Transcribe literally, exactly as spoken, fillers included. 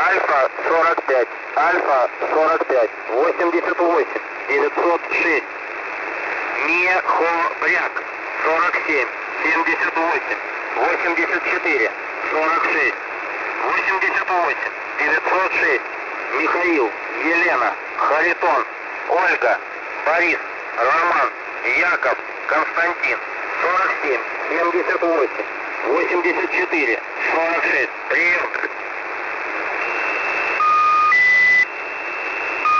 Альфа сорок пять, Альфа сорок пять, восемьдесят восемь, девятьсот шесть. Мехобряк сорок семь, семьдесят восемь, восемьдесят четыре, сорок шесть, восемьдесят восемь, девятьсот шесть. Михаил, Елена, Харитон, Ольга, Борис, Роман, Яков, Константин, сорок семь, семьдесят восемь, восемьдесят четыре, сорок шесть. Прием.